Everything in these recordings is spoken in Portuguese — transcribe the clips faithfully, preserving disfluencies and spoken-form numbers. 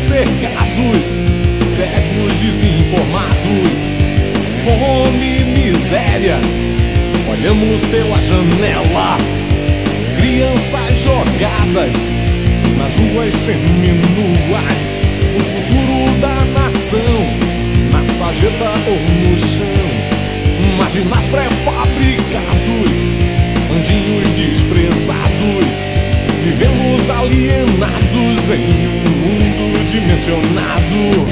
cercados, cegos desinformados, fome e miséria, olhamos pela janela. Crianças jogadas nas ruas seminuas, o futuro da nação, na sarjeta ou no chão. Marginais pré-fabricados, anjinhos desprezados, vivemos alienados em um mundo dimensionado.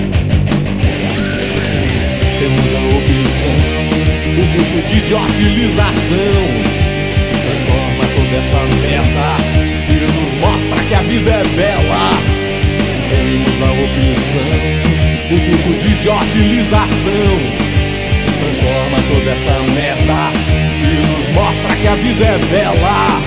Temos a opção, o curso de idiotilização, transforma toda essa merda e nos mostra que a vida é bela. Temos a opção, o curso de idiotilização, transforma toda essa merda e nos mostra que a vida é bela.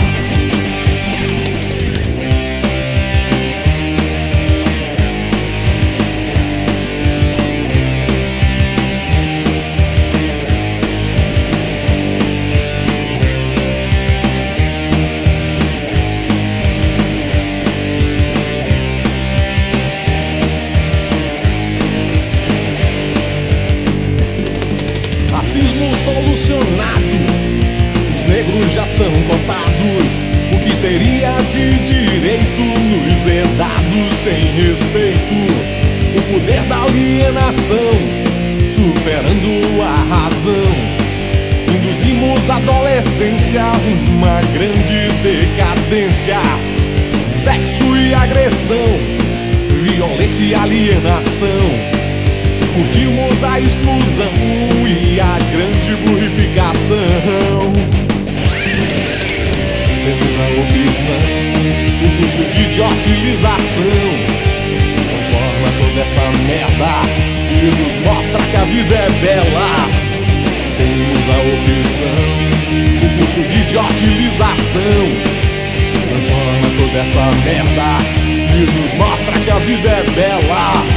Racismo solucionado, os negros já são contados. O que seria de direito nos é dado sem respeito. O poder da alienação, superando a razão. Induzimos a adolescência a uma grande decadência. Sexo e agressão, violência e alienação. Curtimos a explosão e a grande purificação. Temos a opção, o curso de idiotilização, transforma toda essa merda e nos mostra que a vida é bela. Temos a opção, o curso de idiotilização, transforma toda essa merda e nos mostra que a vida é bela.